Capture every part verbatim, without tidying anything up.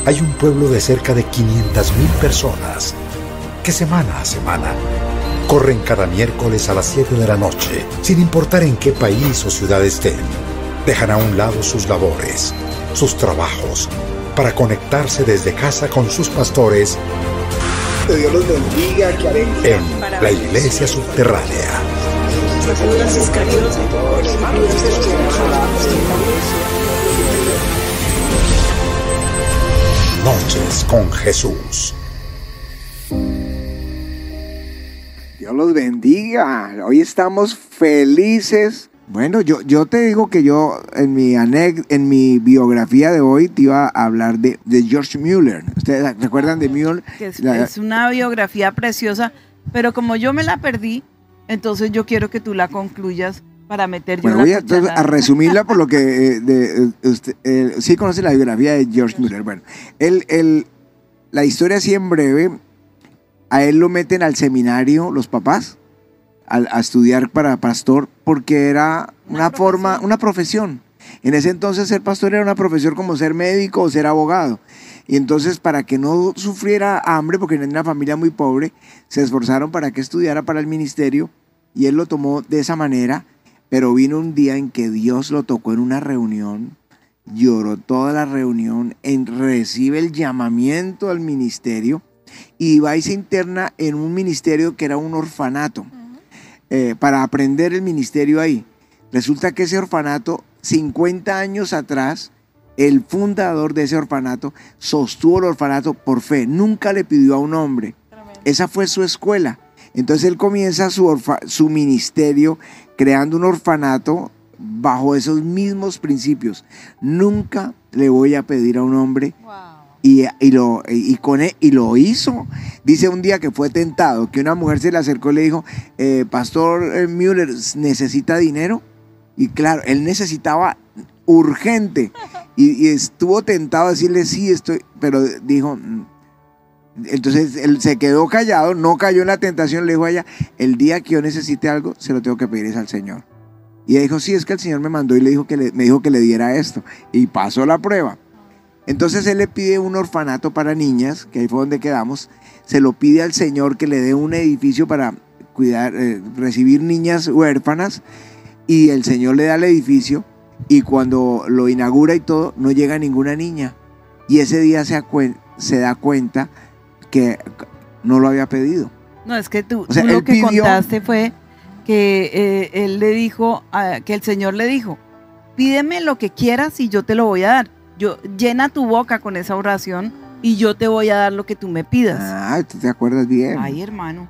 hay un pueblo de cerca de quinientas mil personas que semana a semana corren cada miércoles a las siete de la noche, sin importar en qué país o ciudad estén. Dejan a un lado sus labores, sus trabajos, para conectarse desde casa con sus pastores. Que Dios los bendiga, que alegría. En la iglesia subterránea. Noches con Jesús. Dios los bendiga. Hoy estamos felices. Bueno, yo, yo te digo que yo en mi anex, en mi biografía de hoy te iba a hablar de, de George Mueller. ¿Ustedes recuerdan de Mueller? Que es, La, es una biografía preciosa, pero como yo me la perdí, entonces yo quiero que tú la concluyas para meter yo bueno, la voy a, entonces, a resumirla por lo que eh, de, eh, usted eh, sí conoce la biografía de George Mueller. Bueno, él, él, la historia así en breve, a él lo meten al seminario los papás a, a estudiar para pastor porque era una, una forma, una profesión. En ese entonces ser pastor era una profesión como ser médico o ser abogado. Y entonces para que no sufriera hambre, porque era una familia muy pobre, se esforzaron para que estudiara para el ministerio y él lo tomó de esa manera. Pero vino un día en que Dios lo tocó en una reunión, lloró toda la reunión, en, recibe el llamamiento al ministerio y va y se interna en un ministerio que era un orfanato, uh-huh. eh, para aprender el ministerio ahí. Resulta que ese orfanato, cincuenta años atrás, el fundador de ese orfanato sostuvo el orfanato por fe, nunca le pidió a un hombre. Tremendo. Esa fue su escuela. Entonces él comienza su, orfa, su ministerio creando un orfanato bajo esos mismos principios. Nunca le voy a pedir a un hombre. Wow. Y, y, lo, y, con él, y lo hizo. Dice un día que fue tentado, que una mujer se le acercó y le dijo, eh, Pastor Mueller, ¿necesita dinero? Y claro, él necesitaba urgente. Y, y estuvo tentado a decirle, sí, estoy, pero dijo... Entonces él se quedó callado, no cayó en la tentación, le dijo a ella, el día que yo necesite algo, se lo tengo que pedir es al Señor. Y ella dijo, sí, es que el Señor me mandó y le dijo que le, me dijo que le diera esto. Y pasó la prueba. Entonces él le pide un orfanato para niñas, que ahí fue donde quedamos, se lo pide al Señor que le dé un edificio para cuidar, eh, recibir niñas huérfanas, y el Señor le da el edificio, y cuando lo inaugura y todo, no llega ninguna niña. Y ese día se, se da cuenta que no lo había pedido. No, es que tú, o sea, tú lo que pidió, contaste fue que eh, él le dijo, uh, que el Señor le dijo, pídeme lo que quieras y yo te lo voy a dar. Yo, llena tu boca con esa oración y yo te voy a dar lo que tú me pidas. Ah, tú te acuerdas bien. Ay, hermano.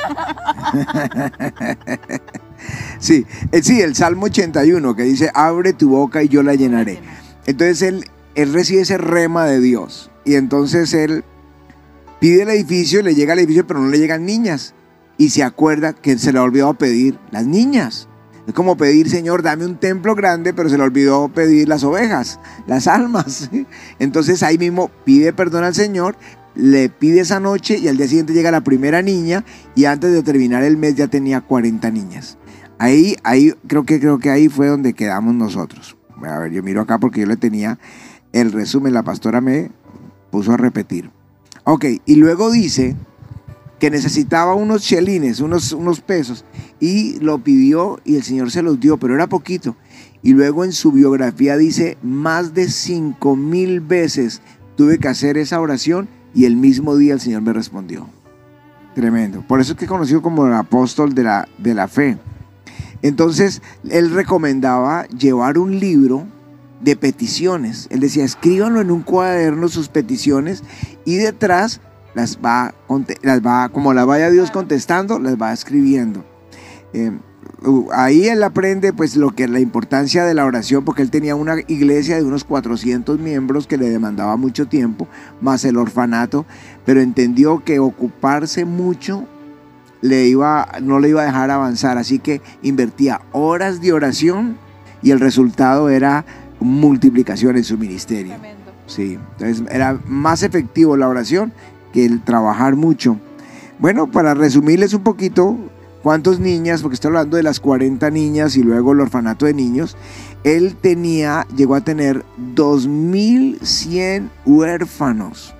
sí, eh, sí, el Salmo ochenta y uno que dice, abre tu boca y yo la llenaré. Entonces él, él recibe ese rema de Dios y entonces él pide el edificio, le llega al edificio, pero no le llegan niñas. Y se acuerda que se le olvidó pedir las niñas. Es como pedir, Señor, dame un templo grande, pero se le olvidó pedir las ovejas, las almas. Entonces ahí mismo pide perdón al Señor, le pide esa noche y al día siguiente llega la primera niña y antes de terminar el mes ya tenía cuarenta niñas. Ahí, ahí creo que, creo que ahí fue donde quedamos nosotros. A ver, yo miro acá porque yo le tenía el resumen, la pastora me puso a repetir. Ok, y luego dice que necesitaba unos chelines, unos, unos pesos, y lo pidió y el Señor se los dio, pero era poquito. Y luego en su biografía dice, más de cinco mil veces tuve que hacer esa oración y el mismo día el Señor me respondió. Tremendo. Por eso es que es conocido como el apóstol de la, de la fe. Entonces, él recomendaba llevar un libro de peticiones. Él decía, escríbanlo en un cuaderno sus peticiones y detrás las va, las va como las vaya Dios contestando, las va escribiendo. Eh, ahí él aprende pues lo que es la importancia de la oración, porque él tenía una iglesia de unos cuatrocientos miembros que le demandaba mucho tiempo, más el orfanato, pero entendió que ocuparse mucho le iba, no le iba a dejar avanzar, así que invertía horas de oración y el resultado era multiplicación en su ministerio. Tremendo. Sí, entonces era más efectivo la oración que el trabajar mucho. Bueno, para resumirles un poquito, cuántas niñas, porque estoy hablando de las cuarenta niñas y luego el orfanato de niños, él tenía, llegó a tener dos mil cien huérfanos.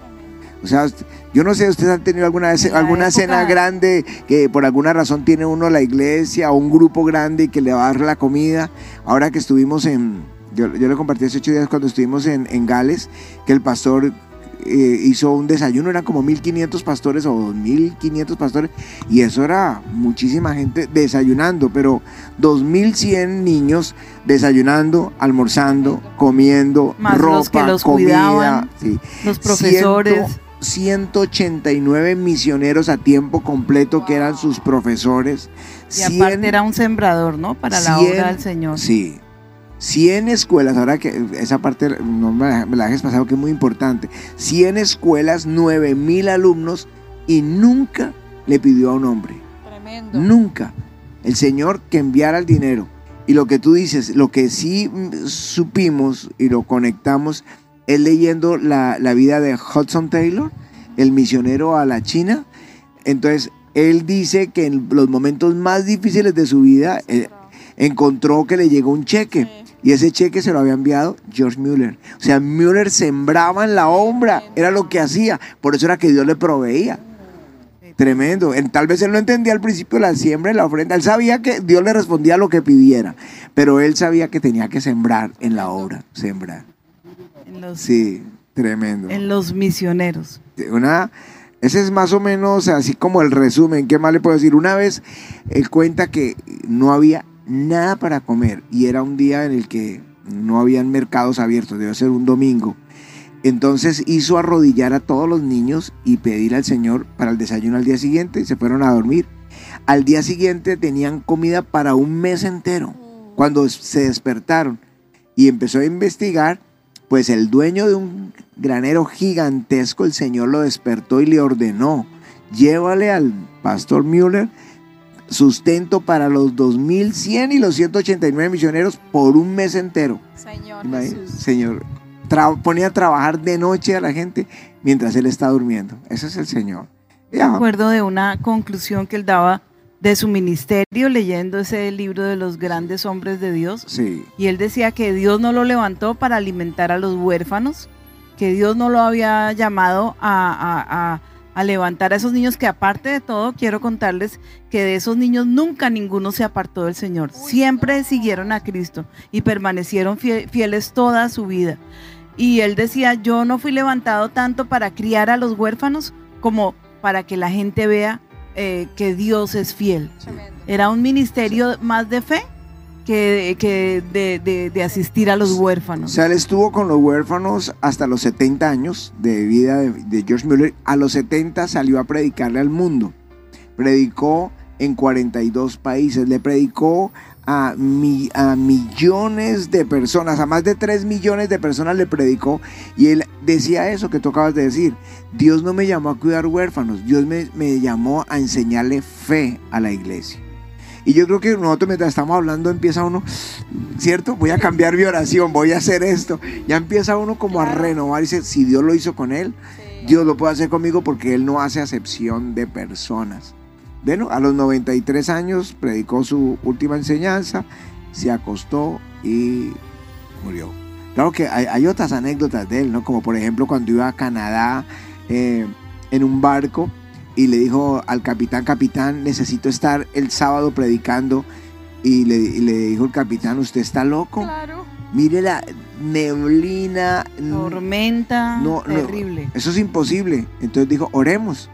O sea, yo no sé, ¿ustedes han tenido alguna vez alguna época... cena grande que por alguna razón tiene uno la iglesia o un grupo grande y que le va a dar la comida? Ahora que estuvimos en, yo, yo le compartí hace ocho días cuando estuvimos en, en Gales, que el pastor eh, hizo un desayuno, eran como mil quinientos pastores o dos mil quinientos pastores, y eso era muchísima gente desayunando, pero dos mil cien niños desayunando, almorzando, comiendo, más ropa, los que los comida, cuidaban, sí. los profesores. Ciento, ciento ochenta y nueve misioneros a tiempo completo, wow, que eran sus profesores. Y aparte cien, era un sembrador, ¿no? Para la cien, obra del Señor. Sí. cien escuelas, ahora que esa parte no me la, me la dejes pasado, que es muy importante. cien escuelas, nueve mil alumnos, y nunca le pidió a un hombre. Tremendo. Nunca. El Señor que enviara el dinero. Y lo que tú dices, lo que sí supimos y lo conectamos es leyendo la, la vida de Hudson Taylor, el misionero a la China. Entonces, él dice que en los momentos más difíciles de su vida, eh, encontró que le llegó un cheque. Sí. Y ese cheque se lo había enviado George Mueller. O sea, Mueller sembraba en la obra, era lo que hacía. Por eso era que Dios le proveía. Tremendo. Él, tal vez él no entendía al principio la siembra y la ofrenda. Él sabía que Dios le respondía lo que pidiera, pero él sabía que tenía que sembrar en la obra. Sembrar. En los, sí, tremendo. En los misioneros. Una, ese es más o menos así como el resumen. ¿Qué más le puedo decir? Una vez él cuenta que no había nada para comer y era un día en el que no habían mercados abiertos, debe ser un domingo. Entonces hizo arrodillar a todos los niños y pedir al Señor para el desayuno al día siguiente, y se fueron a dormir. Al día siguiente tenían comida para un mes entero. Cuando se despertaron y empezó a investigar, pues el dueño de un granero gigantesco, el Señor lo despertó y le ordenó: llévale al pastor Mueller sustento para los dos mil cien y los ciento ochenta y nueve misioneros por un mes entero. Señor Jesús. Señor, tra- ponía a trabajar de noche a la gente mientras él está durmiendo. Ese es el Señor. Ya. Me acuerdo de una conclusión que él daba de su ministerio leyendo ese libro de los grandes hombres de Dios. Sí. Y él decía que Dios no lo levantó para alimentar a los huérfanos, que Dios no lo había llamado a, a, a, a levantar a esos niños, que aparte de todo quiero contarles que de esos niños nunca ninguno se apartó del Señor. Siempre siguieron a Cristo y permanecieron fieles toda su vida. Y él decía: yo no fui levantado tanto para criar a los huérfanos como para que la gente vea eh, que Dios es fiel. Era un ministerio más de fe que, que de, de, de asistir a los huérfanos. O sea, él estuvo con los huérfanos hasta los setenta años de vida de, de George Mueller. A los setenta salió a predicarle al mundo. Predicó en cuarenta y dos países. Le predicó a, mi, a millones de personas, a más de tres millones de personas le predicó. Y él decía eso que tú acabas de decir: Dios no me llamó a cuidar huérfanos, Dios me, me llamó a enseñarle fe a la iglesia. Y yo creo que nosotros, mientras estamos hablando, empieza uno, ¿cierto? Voy a cambiar mi oración, voy a hacer esto. Ya empieza uno como a renovar y dice: si Dios lo hizo con él, sí, Dios lo puede hacer conmigo, porque él no hace acepción de personas. Bueno, a los noventa y tres años predicó su última enseñanza, se acostó y murió. Claro que hay, hay otras anécdotas de él, ¿no? Como por ejemplo cuando iba a Canadá eh, en un barco y le dijo al capitán: capitán, necesito estar el sábado predicando. Y le, y le dijo el capitán: ¿usted está loco? Claro. Mire la neblina. Tormenta, no, terrible. No, eso es imposible. Entonces dijo: oremos.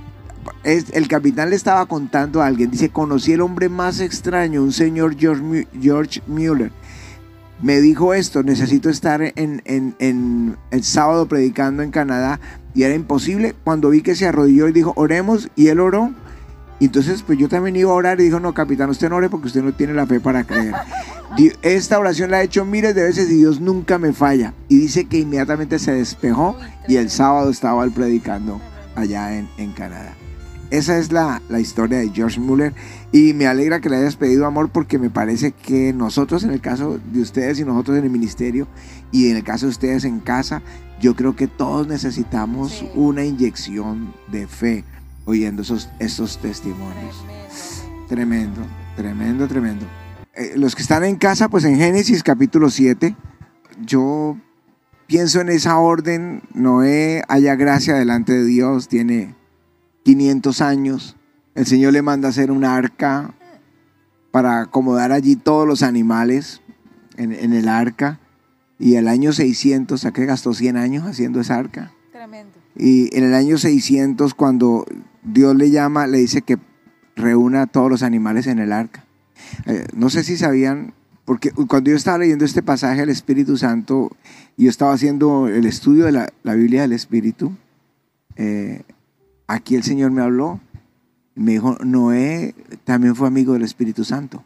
El capitán le estaba contando a alguien, dice: conocí el hombre más extraño, un señor George, George Mueller. Me dijo esto: necesito estar en, en, en el sábado predicando en Canadá, y era imposible. Cuando vi que se arrodilló y dijo: oremos, y él oró. Y entonces pues yo también iba a orar y dijo: no, capitán, usted no ore porque usted no tiene la fe para creer. Esta oración la he hecho miles de veces y Dios nunca me falla. Y dice que inmediatamente se despejó y el sábado estaba él predicando allá en, en Canadá. Esa es la, la historia de George Mueller, y me alegra que le hayas pedido, amor, porque me parece que nosotros, en el caso de ustedes y nosotros en el ministerio, y en el caso de ustedes en casa, yo creo que todos necesitamos sí. una inyección de fe oyendo esos, esos testimonios. Tremendo, tremendo, tremendo. Eh, los que están en casa, pues en Génesis capítulo siete, yo pienso en esa orden. Noé halla gracia delante de Dios, tiene quinientos años. El Señor le manda a hacer una arca para acomodar allí todos los animales en, en el arca. Y el año seiscientos, ¿a qué gastó cien años haciendo esa arca? Tremendo. Y en el año seiscientos, cuando Dios le llama, le dice que reúna a todos los animales en el arca. Eh, no sé si sabían, porque cuando yo estaba leyendo este pasaje del Espíritu Santo, yo estaba haciendo el estudio de la, la Biblia del Espíritu, eh, aquí el Señor me habló, me dijo, Noé también fue amigo del Espíritu Santo.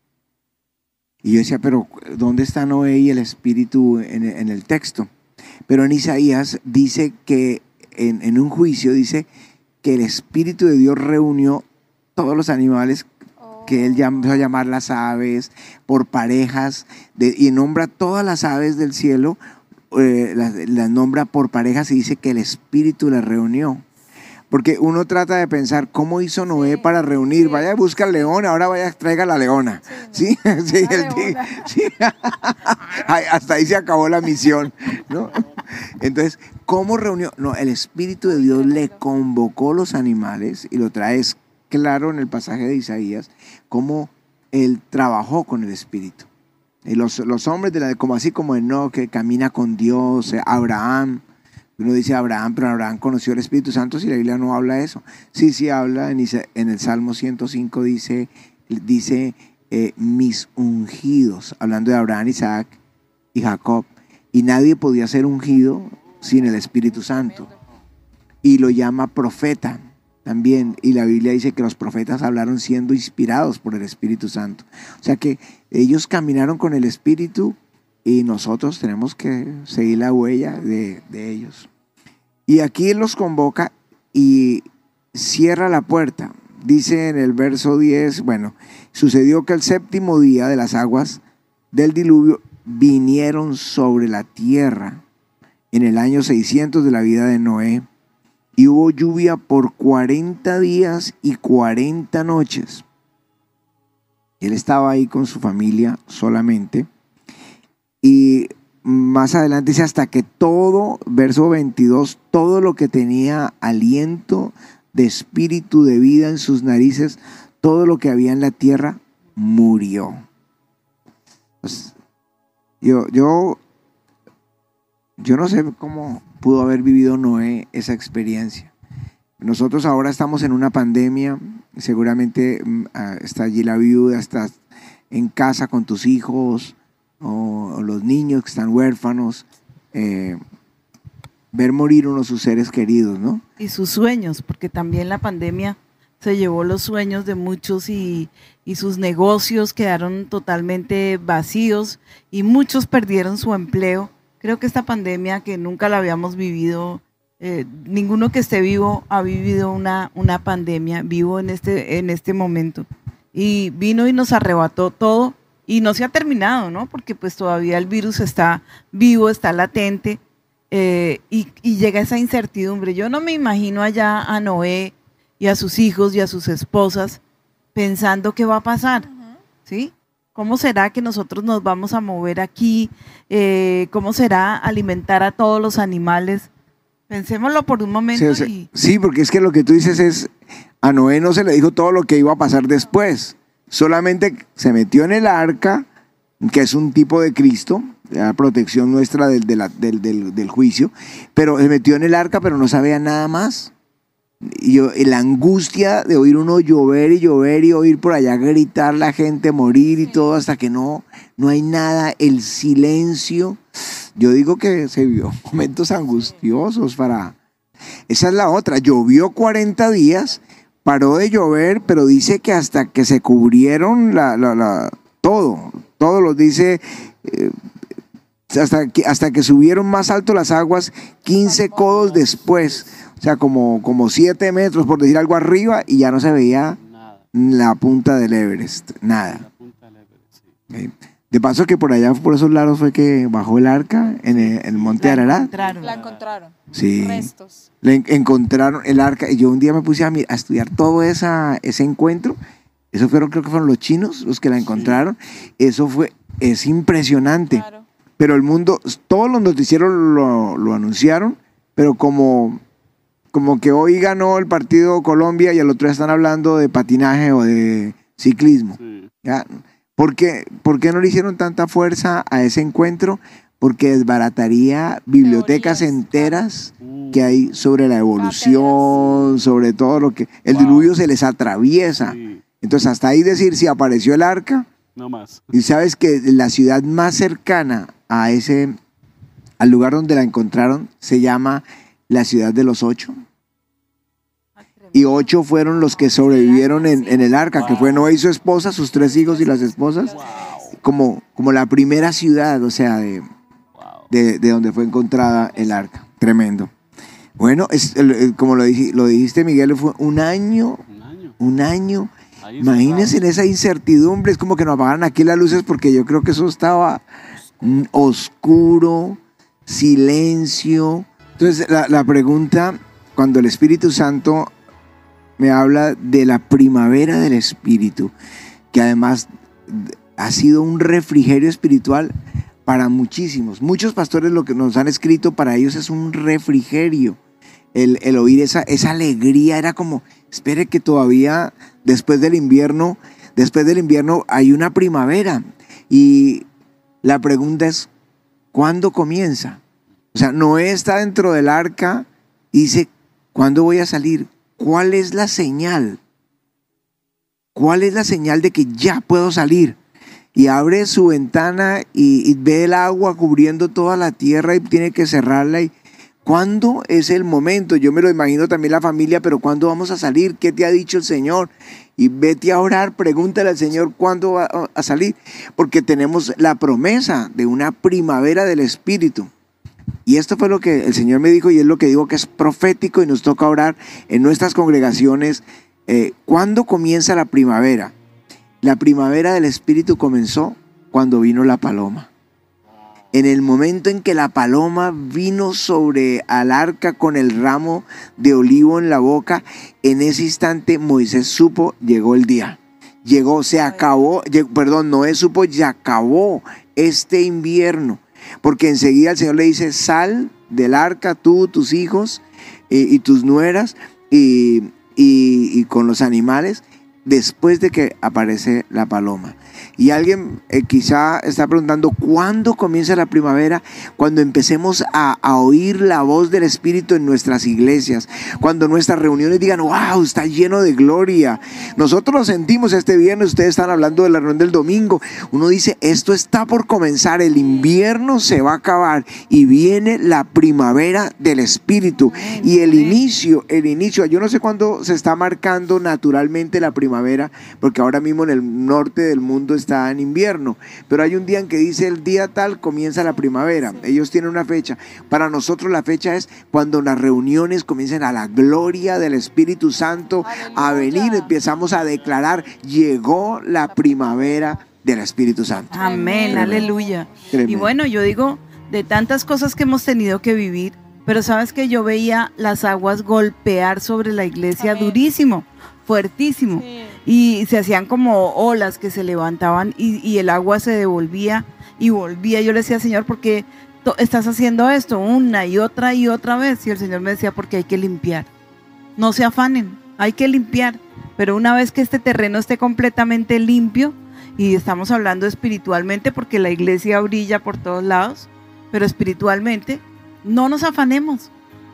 Y yo decía, pero ¿dónde está Noé y el Espíritu en, en el texto? Pero en Isaías dice que en, en un juicio dice que el Espíritu de Dios reunió todos los animales que él empezó a llamar las aves por parejas de, y nombra todas las aves del cielo, eh, las, las nombra por parejas y dice que el Espíritu las reunió. Porque uno trata de pensar cómo hizo Noé sí, para reunir, sí. Vaya y busca al león, ahora vaya traiga la leona. Sí, ¿no? ¿Sí? Sí, el leona. Sí. Hasta ahí se acabó la misión, ¿no? Entonces, ¿cómo reunió? No, el Espíritu de Dios le convocó los animales y lo traes claro en el pasaje de Isaías, cómo él trabajó con el Espíritu. Y los, los hombres, de la, como así como Enoc, que camina con Dios, Abraham. Uno dice Abraham, pero Abraham conoció el Espíritu Santo, si la Biblia no habla de eso. Sí, sí habla, en, en el Salmo ciento cinco dice, dice eh, mis ungidos, hablando de Abraham, Isaac y Jacob. Y nadie podía ser ungido sin el Espíritu Santo. Y lo llama profeta también. Y la Biblia dice que los profetas hablaron siendo inspirados por el Espíritu Santo. O sea que ellos caminaron con el Espíritu y nosotros tenemos que seguir la huella de, de ellos. Y aquí Él los convoca y cierra la puerta. Dice en el verso diez, bueno, sucedió que el séptimo día de las aguas del diluvio vinieron sobre la tierra en el año seiscientos de la vida de Noé. Y hubo lluvia por cuarenta días y cuarenta noches. Él estaba ahí con su familia solamente. Y más adelante dice hasta que todo, verso veintidós, todo lo que tenía aliento de espíritu de vida en sus narices, todo lo que había en la tierra murió. Pues, yo, yo, yo no sé cómo pudo haber vivido Noé esa experiencia. Nosotros ahora estamos en una pandemia, seguramente uh, está allí la viuda, estás en casa con tus hijos, o los niños que están huérfanos, eh, ver morir uno de sus seres queridos, ¿no? Y sus sueños, porque también la pandemia se llevó los sueños de muchos y, y sus negocios quedaron totalmente vacíos y muchos perdieron su empleo. Creo que esta pandemia que nunca la habíamos vivido, eh, ninguno que esté vivo ha vivido una, una pandemia vivo en este, en este momento. Y vino y nos arrebató todo. Y no se ha terminado, ¿no? Porque pues todavía el virus está vivo, está latente eh, y, y llega esa incertidumbre. Yo no me imagino allá a Noé y a sus hijos y a sus esposas pensando qué va a pasar, uh-huh. ¿Sí? ¿Cómo será que nosotros nos vamos a mover aquí? Eh, ¿Cómo será alimentar a todos los animales? Pensémoslo por un momento. Sí, o sea, y... sí, porque es que lo que tú dices es, a Noé no se le dijo todo lo que iba a pasar después. Solamente se metió en el arca, que es un tipo de Cristo, la protección nuestra del, de la, del, del, del juicio, pero se metió en el arca, pero no sabía nada más. Y, yo, y la angustia de oír uno llover y llover y oír por allá gritar la gente, morir y todo, hasta que no, no hay nada, el silencio. Yo digo que se vio momentos angustiosos para... Esa es la otra, llovió cuarenta días, paró de llover, pero dice que hasta que se cubrieron la, la, la, todo, todo lo dice, eh, hasta, que, hasta que subieron más alto las aguas, quince codos después, o sea, como, como siete metros, por decir algo arriba, y ya no se veía nada. La punta del Everest, nada. La punta del Everest, sí. ¿Okay? De paso que por allá, por esos lados fue que bajó el arca en el, en el monte Ararat. La encontraron. Sí. Restos. Le encontraron el arca y yo un día me puse a, a estudiar todo esa, ese encuentro. Eso fueron, creo que fueron los chinos los que la encontraron. Sí. Eso fue, es impresionante. Claro. Pero el mundo, todos los noticieros lo, lo anunciaron, pero como, como que hoy ganó el partido Colombia y al otro día están hablando de patinaje o de ciclismo. Sí. ¿Ya? ¿Por qué, ¿Por qué no le hicieron tanta fuerza a ese encuentro? Porque desbarataría bibliotecas Teorías. enteras uh. que hay sobre la evolución, sobre todo lo que... El wow. diluvio se les atraviesa. Sí. Entonces, hasta ahí decir si apareció el arca. No más. Y sabes que la ciudad más cercana a ese, al lugar donde la encontraron, se llama la ciudad de los ocho. Y ocho fueron los que sobrevivieron en, en el arca, wow. que fue Noé y su esposa, sus tres hijos y las esposas, wow. como, como la primera ciudad, o sea, de, wow. de, de donde fue encontrada el arca. Tremendo. Bueno, es, como lo, dij, lo dijiste, Miguel, fue un año, un año. Un año Imagínense en esa incertidumbre, es como que nos apagaran aquí las luces porque yo creo que eso estaba oscuro, silencio. Entonces la, la pregunta, cuando el Espíritu Santo me habla de la primavera del Espíritu, que además ha sido un refrigerio espiritual para muchísimos. Muchos pastores lo que nos han escrito, para ellos es un refrigerio. El, el oír esa, esa alegría era como, espere que todavía después del invierno, después del invierno hay una primavera. Y la pregunta es, ¿cuándo comienza? O sea, Noé está dentro del arca y dice, ¿cuándo voy a salir? ¿Cuál es la señal? ¿Cuál es la señal de que ya puedo salir? Y abre su ventana y, y ve el agua cubriendo toda la tierra y tiene que cerrarla. Y ¿cuándo es el momento? Yo me lo imagino también la familia, pero ¿cuándo vamos a salir? ¿Qué te ha dicho el Señor? Y vete a orar, pregúntale al Señor cuándo va a salir, porque tenemos la promesa de una primavera del Espíritu. Y esto fue lo que el Señor me dijo, y es lo que digo que es profético, y nos toca orar en nuestras congregaciones. Eh, ¿Cuándo comienza la primavera? La primavera del Espíritu comenzó cuando vino la paloma. En el momento en que la paloma vino sobre al arca con el ramo de olivo en la boca, en ese instante Moisés supo, llegó el día. Llegó, se acabó, llegó, perdón, Noé supo, ya acabó este invierno. Porque enseguida el Señor le dice, sal del arca tú, tus hijos eh, y tus nueras y, y, y con los animales, después de que aparece la paloma. Y alguien eh, quizá está preguntando, ¿cuándo comienza la primavera? Cuando empecemos a, a oír la voz del Espíritu en nuestras iglesias, cuando nuestras reuniones digan, wow, está lleno de gloria. Nosotros lo sentimos este viernes, ustedes están hablando de la reunión del domingo. Uno dice, esto está por comenzar, el invierno se va a acabar y viene la primavera del Espíritu. Y el inicio, el inicio, yo no sé cuándo se está marcando naturalmente la primavera, porque ahora mismo en el norte del mundo está en invierno, pero hay un día en que dice el día tal comienza la primavera. Ellos tienen una fecha. Para nosotros la fecha es cuando las reuniones comiencen a la gloria del Espíritu Santo a venir. Empezamos a declarar, llegó la primavera del Espíritu Santo. Amén, Tremendo. Aleluya. Tremendo. Y bueno, yo digo, de tantas cosas que hemos tenido que vivir, pero sabes que yo veía las aguas golpear sobre la iglesia. Amén. Durísimo, fuertísimo. Sí. Y se hacían como olas que se levantaban y, y el agua se devolvía y volvía. Yo le decía, Señor, ¿por qué estás haciendo esto una y otra y otra vez? Y el Señor me decía, porque hay que limpiar. No se afanen, hay que limpiar. Pero una vez que este terreno esté completamente limpio, y estamos hablando espiritualmente porque la iglesia brilla por todos lados, pero espiritualmente, no nos afanemos.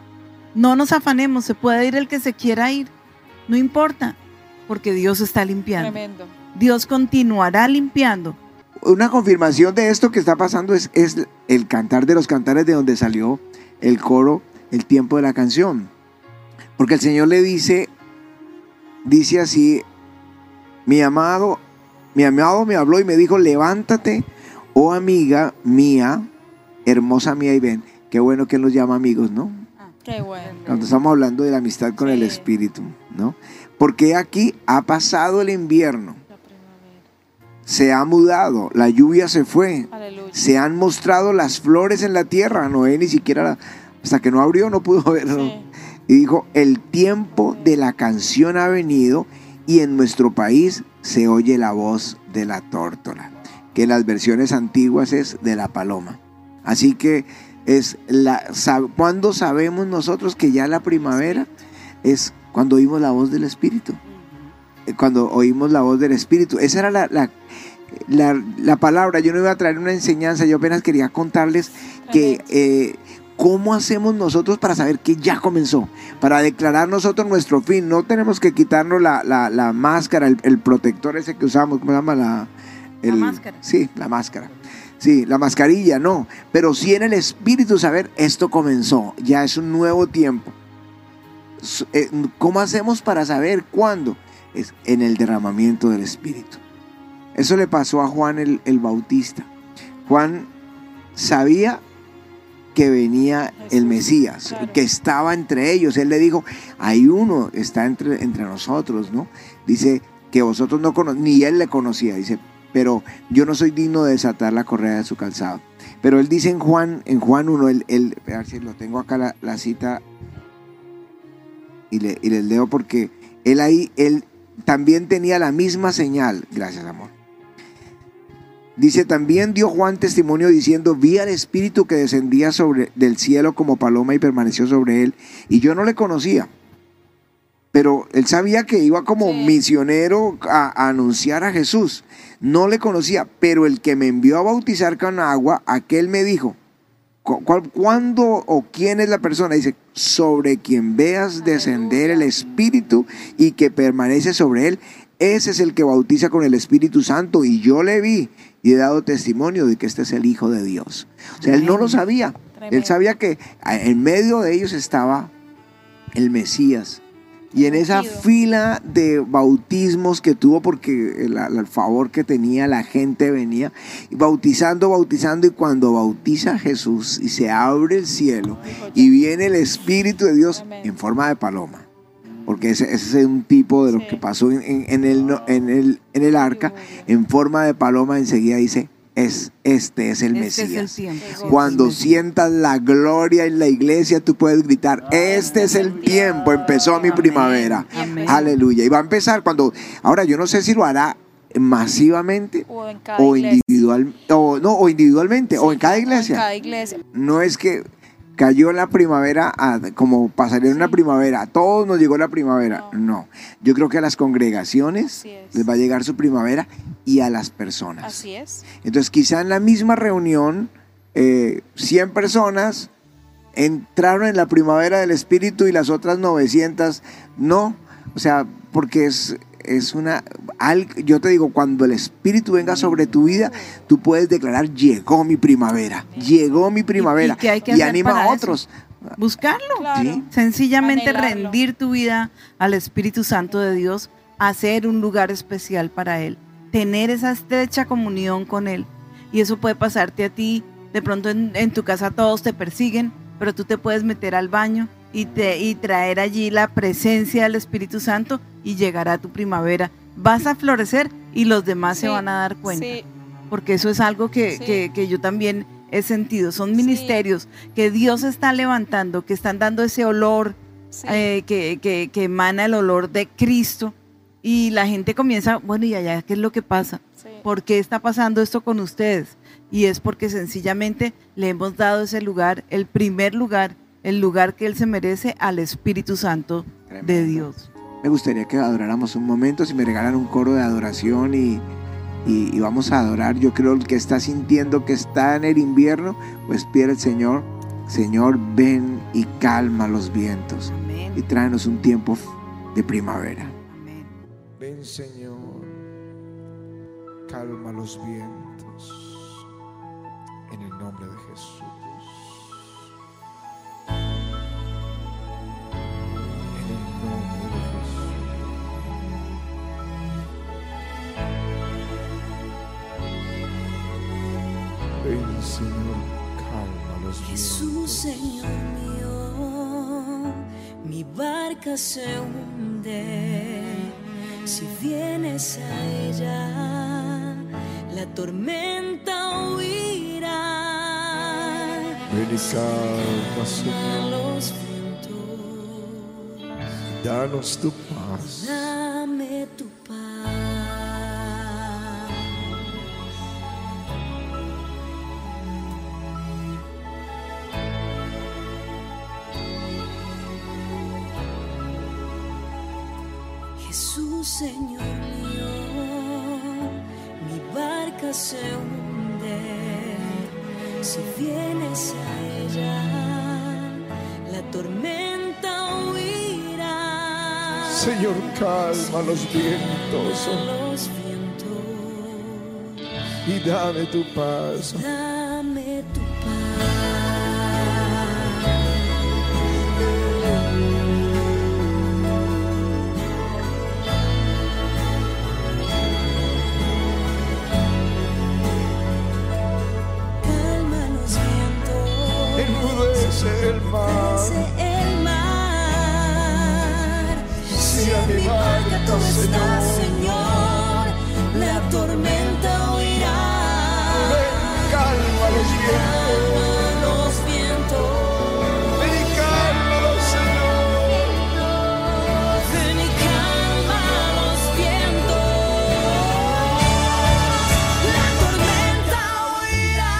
No nos afanemos, se puede ir el que se quiera ir, no importa. Porque Dios está limpiando. Tremendo. Dios continuará limpiando. Una confirmación de esto que está pasando es, es el cantar de los cantares, de donde salió el coro, el tiempo de la canción. Porque el Señor le dice, dice así, mi amado, mi amado me habló y me dijo, levántate, oh amiga mía, hermosa mía, y ven. Qué bueno que Él nos llama amigos, ¿no? Ah, qué bueno. Cuando estamos hablando de la amistad con sí. el Espíritu, ¿no? Porque aquí ha pasado el invierno, se ha mudado, la lluvia se fue, Aleluya. Se han mostrado las flores en la tierra. Noé ni siquiera, la, hasta que no abrió, no pudo verlo. Sí. Y dijo, el tiempo de la canción ha venido y en nuestro país se oye la voz de la tórtola, que en las versiones antiguas es de la paloma. Así que es la, ¿cuándo sabemos nosotros que ya la primavera? Es cuando oímos la voz del Espíritu. Cuando oímos la voz del Espíritu. Esa era la, la, la, la palabra. Yo no iba a traer una enseñanza, yo apenas quería contarles que eh, cómo hacemos nosotros para saber que ya comenzó, para declarar nosotros nuestro fin. No tenemos que quitarnos la, la, la máscara, el, el protector ese que usamos, ¿cómo se llama? La, el, la máscara. Sí, la máscara. Sí, la mascarilla, no. Pero sí en el Espíritu saber, esto comenzó, ya es un nuevo tiempo. ¿Cómo hacemos para saber cuándo? Es en el derramamiento del Espíritu. Eso le pasó a Juan el, el Bautista. Juan sabía que venía el Mesías, claro, que estaba entre ellos. Él le dijo, hay uno, está entre, entre nosotros, ¿no? Dice que vosotros no conocéis, ni él le conocía, dice, pero yo no soy digno de desatar la correa de su calzado. Pero él dice en Juan, en Juan uno, él, él, a ver si lo tengo acá la, la cita y, le, y les leo porque él ahí, él también tenía la misma señal. Gracias, amor. Dice, también dio Juan testimonio diciendo, vi al Espíritu que descendía sobre, del cielo como paloma y permaneció sobre él, y yo no le conocía. Pero él sabía que iba como sí. misionero a, a anunciar a Jesús. No le conocía, pero el que me envió a bautizar con agua, aquel me dijo, ¿cuál, ¿cuándo o quién es la persona? Dice, sobre quien veas descender el Espíritu y que permanece sobre él, ese es el que bautiza con el Espíritu Santo, y yo le vi y he dado testimonio de que este es el Hijo de Dios. O sea, él no lo sabía. Él sabía que en medio de ellos estaba el Mesías. Y en esa fila de bautismos que tuvo, porque el, el favor que tenía, la gente venía bautizando, bautizando, y cuando bautiza a Jesús y se abre el cielo y viene el Espíritu de Dios en forma de paloma, porque ese, ese es un tipo de lo que pasó en, en, en, el, en, el, en el arca, en forma de paloma, enseguida dice, es, este es el este Mesías. Es el tiempo. Cuando es sientas la gloria en la iglesia, tú puedes gritar, este es el tiempo, empezó mi primavera. Amén. Aleluya. Y va a empezar cuando, ahora yo no sé si lo hará masivamente o, en cada o individual o no o individualmente sí, o en cada iglesia. En cada iglesia. No es que cayó la primavera, a, como pasaría en una primavera, a todos nos llegó la primavera. No. no, yo creo que a las congregaciones les va a llegar su primavera y a las personas. Así es. Entonces quizá en la misma reunión, eh, cien personas entraron en la primavera del Espíritu y las otras novecientas no. O sea, porque es... Es una, yo te digo, cuando el Espíritu venga sobre tu vida, tú puedes declarar, llegó mi primavera, llegó mi primavera, y, y, y anima a otros. Eso? Buscarlo, claro. ¿Sí? Sencillamente Anhelarlo. Rendir tu vida al Espíritu Santo de Dios, hacer un lugar especial para Él, tener esa estrecha comunión con Él. Y eso puede pasarte a ti, de pronto en, en tu casa todos te persiguen, pero tú te puedes meter al baño y, te, y traer allí la presencia del Espíritu Santo, y llegará tu primavera. Vas a florecer y los demás sí, se van a dar cuenta. Sí. Porque eso es algo que, sí. que, que yo también he sentido. Son ministerios sí. que Dios está levantando, que están dando ese olor, sí. eh, que, que, que emana el olor de Cristo. Y la gente comienza, bueno, ¿y allá qué es lo que pasa? Sí. ¿Por qué está pasando esto con ustedes? Y es porque sencillamente le hemos dado ese lugar, el primer lugar, el lugar que Él se merece, al Espíritu Santo Tremendo. De Dios. Me gustaría que adoráramos un momento, si me regalan un coro de adoración y, y, y vamos a adorar. Yo creo que el que está sintiendo que está en el invierno, pues pide al Señor, Señor, ven y calma los vientos. Amén. Y tráenos un tiempo de primavera. Amén. Ven, Señor, calma los vientos en el nombre de Jesús. Ven, Señor, calma los vientos. Jesús, Señor mío, mi barca se hunde. Si vienes a ella, la tormenta huirá. Ven y calma, Señor, los vientos. danos tu paz. Dame tu paz. Tú, Señor mío, mi barca se hunde. Si vienes a ella, la tormenta huirá. Señor, calma los vientos Los vientos, y dame tu paz. dame tu paz. Calma los vientos, Enmudece el mar. crece el mar. Si a mi barca, tú estás, Señor, Señor, la tormenta huirá. ven, calma los vientos. Calma los vientos, Ven y cálmalos, Señor. ven y calma los vientos. La tormenta huirá.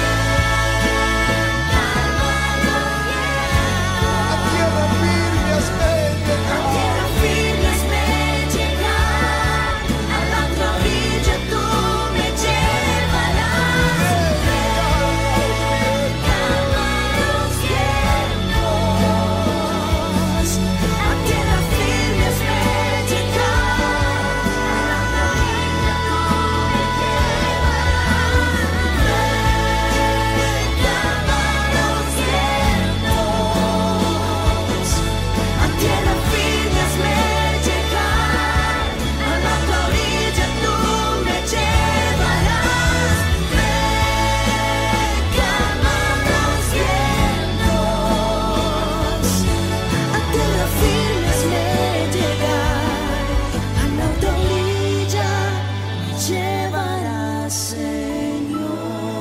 A tierra firme hazme A llegar. tierra firme hazme llegar, a la otra orilla tú me llevarás. Calma los vientos. A tierra firme hazme llegar, a la otra orilla tú me llevarás. Calma los vientos. A tierra firme hazme llegar, a la otra orilla tú me llevarás. Ven, calma los vientos. A tierra firme hazme llegar, a la otra orilla me llevarás, Señor.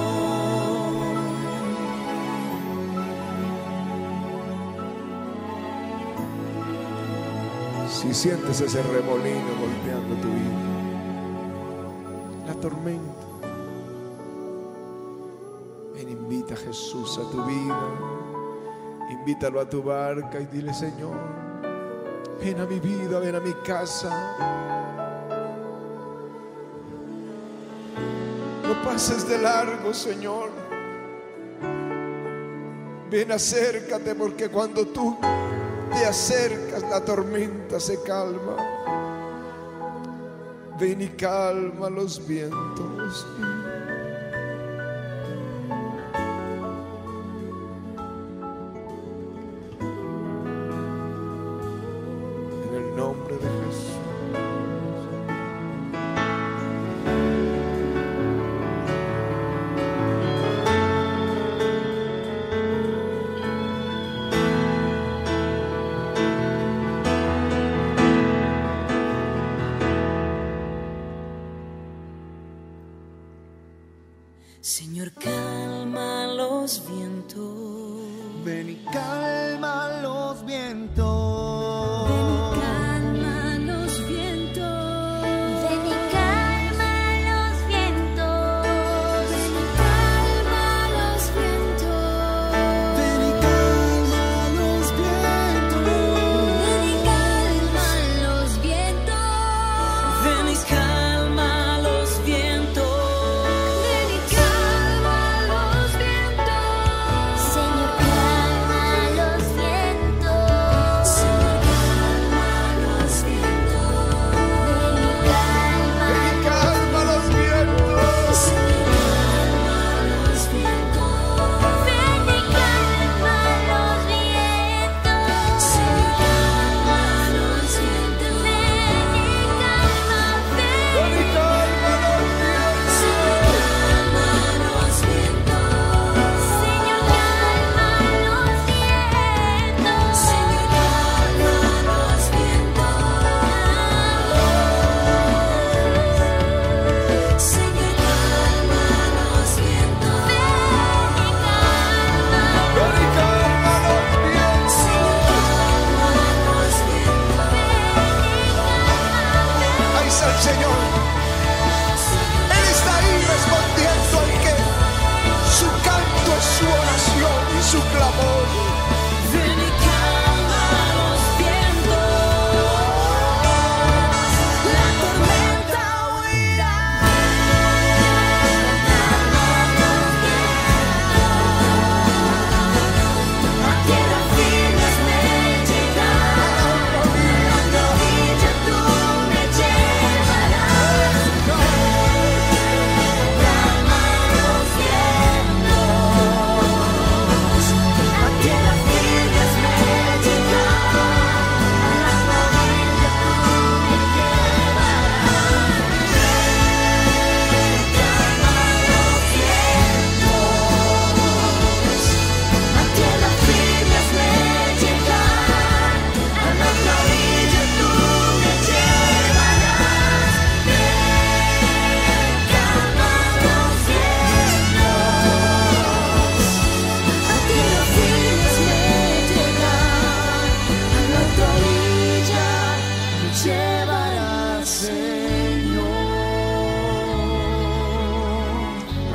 Si sientes ese remolino golpeando tu vida, la tormenta, ven, invita a Jesús a tu vida, invítalo a tu barca y dile: Señor, ven a mi vida, ven a mi casa. No pases de largo, Señor. Ven, acércate, porque cuando tú te acercas, la tormenta se calma. Ven y calma los vientos. En el nombre de Jesús. Señor, calma los vientos. Ven y calma los vientos. Ven y calma los vientos. Ven y calma los vientos. Calma los vientos. Ven y calma los vientos. Ven y calma los vientos. Ven y calma los vientos. Ven y calma los vientos. Señor, calma los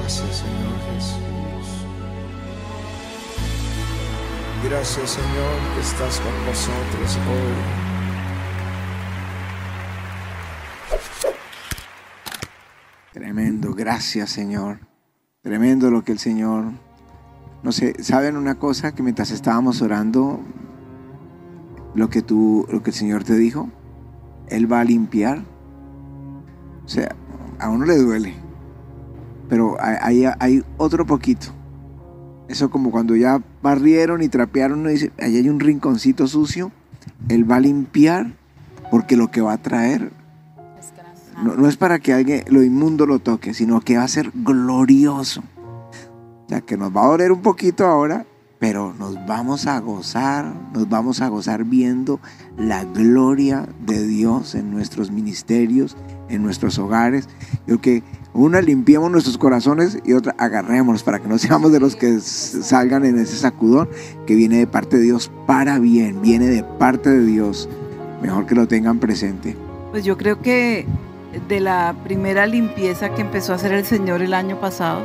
Gracias, Señor Jesús. Gracias, Señor, que estás con nosotros hoy. Tremendo, gracias, Señor. Tremendo lo que el Señor... No sé, ¿saben una cosa? Que mientras estábamos orando, lo que tú, lo que el Señor te dijo, Él va a limpiar. O sea, a uno le duele, pero hay, hay, hay otro poquito. Eso como cuando ya barrieron y trapearon, uno dice, ahí hay un rinconcito sucio. Él va a limpiar, porque lo que va a traer no, no es para que alguien lo inmundo lo toque, sino que va a ser glorioso. O sea, que nos va a doler un poquito ahora, pero nos vamos a gozar, nos vamos a gozar viendo la gloria de Dios en nuestros ministerios, en nuestros hogares. Yo creo que una, limpiemos nuestros corazones, y otra, agarrémonos para que no seamos de los que salgan en ese sacudón que viene de parte de Dios para bien, viene de parte de Dios. Mejor que lo tengan presente. Pues yo creo que de la primera limpieza que empezó a hacer el Señor el año pasado,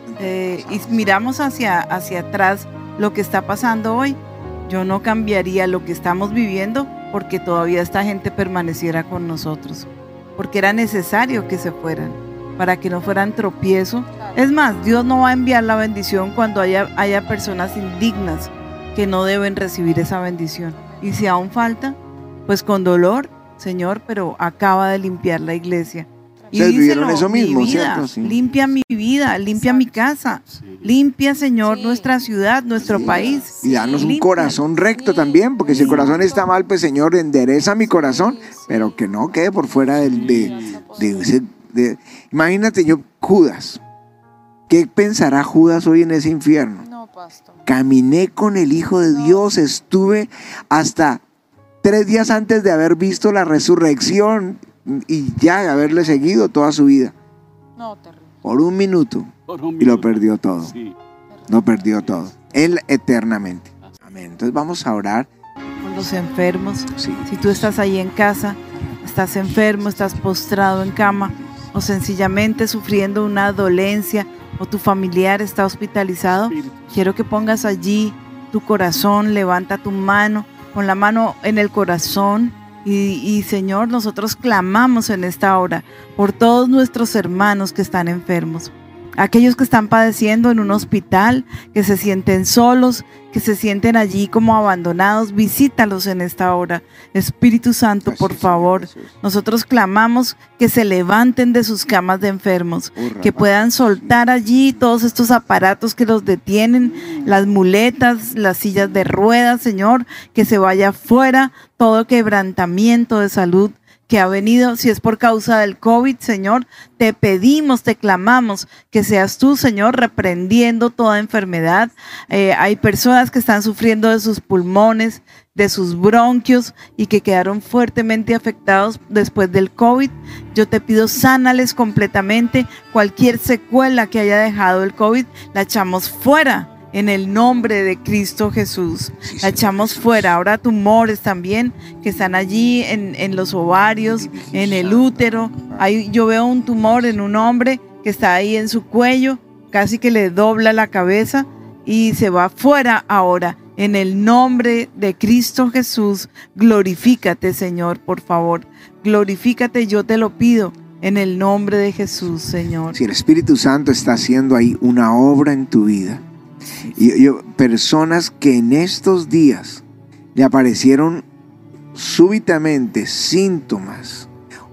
eh, y miramos hacia, hacia atrás lo que está pasando hoy, yo no cambiaría lo que estamos viviendo porque todavía esta gente permaneciera con nosotros, porque era necesario que se fueran, para que no fueran tropiezo. Es más, Dios no va a enviar la bendición cuando haya, haya personas indignas que no deben recibir esa bendición. Y si aún falta, pues con dolor, Señor, pero acaba de limpiar la iglesia. Y Ustedes vivieron díselo, eso mismo, mi vida, ¿cierto? Sí. Limpia mi vida, limpia mi casa, limpia, Señor, nuestra ciudad, nuestro país. Y danos un Limpia. corazón recto también, porque si el corazón está mal, pues Señor, endereza mi corazón, pero que no quede por fuera del, de, de, ese- de- Imagínate yo, Judas. ¿Qué pensará Judas hoy en ese infierno? No, pastor. Caminé con el Hijo de Dios, estuve hasta tres días antes de haber visto la resurrección y ya de haberle seguido toda su vida. No, terrible. Por un minuto. Por un Y lo minuto. perdió todo. Sí. Lo perdió todo. Él eternamente. Amén. Entonces vamos a orar. Con los enfermos. Sí. Si tú estás ahí en casa, estás enfermo, estás postrado en cama, o sencillamente sufriendo una dolencia, o tu familiar está hospitalizado, Espíritu. quiero que pongas allí tu corazón, levanta tu mano, pon la mano en el corazón y, y Señor, nosotros clamamos en esta hora por todos nuestros hermanos que están enfermos. Aquellos que están padeciendo en un hospital, que se sienten solos, que se sienten allí como abandonados, visítalos en esta hora. Espíritu Santo, por Gracias, favor, Señor Jesús. nosotros clamamos que se levanten de sus camas de enfermos, Oh, que puedan soltar allí todos estos aparatos que los detienen, las muletas, las sillas de ruedas, Señor, que se vaya fuera todo quebrantamiento de salud que ha venido, si es por causa del COVID, Señor, te pedimos, te clamamos que seas tú, Señor, reprendiendo toda enfermedad. Eh, hay personas que están sufriendo de sus pulmones, de sus bronquios y que quedaron fuertemente afectados después del COVID. Yo te pido, sánales completamente. Cualquier secuela que haya dejado el COVID, la echamos fuera. En el nombre de Cristo Jesús, la echamos fuera. Ahora tumores también que están allí en, en los ovarios, en el útero. Ahí yo veo un tumor en un hombre que está ahí en su cuello, casi que le dobla la cabeza y se va fuera ahora. En el nombre de Cristo Jesús, glorifícate, Señor, por favor. Glorifícate, yo te lo pido. En el nombre de Jesús, Señor. Si el Espíritu Santo está haciendo ahí una obra en tu vida, y yo, personas que en estos días le aparecieron súbitamente síntomas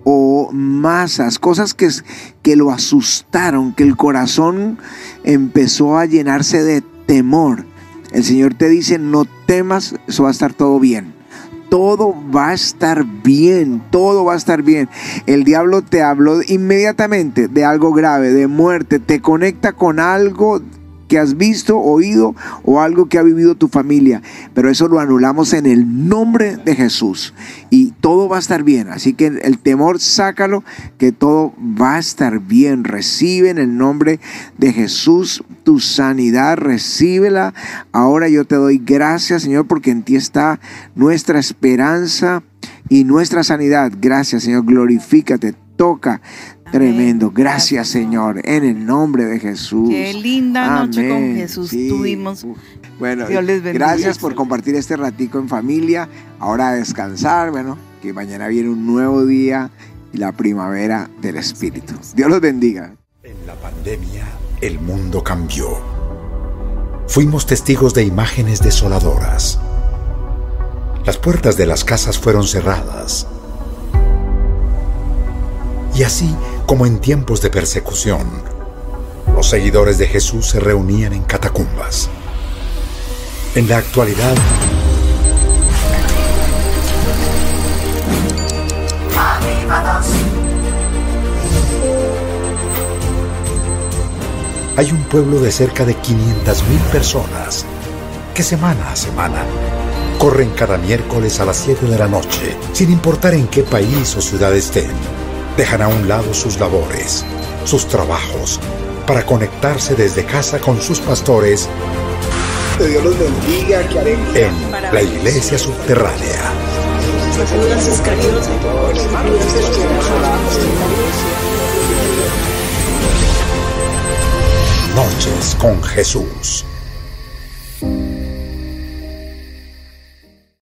o masas, cosas que, que lo asustaron, que el corazón empezó a llenarse de temor. El Señor te dice, no temas, eso va a estar todo bien. Todo va a estar bien, todo va a estar bien. El diablo te habló inmediatamente de algo grave, de muerte, te conecta con algo que has visto, oído o algo que ha vivido tu familia, pero eso lo anulamos en el nombre de Jesús y todo va a estar bien. Así que el temor, sácalo, que todo va a estar bien. Recibe en el nombre de Jesús tu sanidad, recíbela. Ahora yo te doy gracias, Señor, porque en ti está nuestra esperanza y nuestra sanidad. Gracias, Señor, glorifícate, toca Tremendo. Gracias, Señor, en el nombre de Jesús. Qué linda noche con Amén. Jesús Sí. tuvimos. Bueno, Dios les bendiga. gracias por compartir este ratico en familia. Ahora a descansar, bueno, que mañana viene un nuevo día y la primavera del Espíritu. Dios los bendiga. En la pandemia, el mundo cambió. Fuimos testigos de imágenes desoladoras. Las puertas de las casas fueron cerradas. Y así como en tiempos de persecución, los seguidores de Jesús se reunían en catacumbas. En la actualidad, hay un pueblo de cerca de quinientas mil personas que semana a semana corren cada miércoles a las siete de la noche, sin importar en qué país o ciudad estén. Dejan a un lado sus labores, sus trabajos, para conectarse desde casa con sus pastores Que Dios los bendiga, que alegría. en la iglesia subterránea. Noches con Jesús.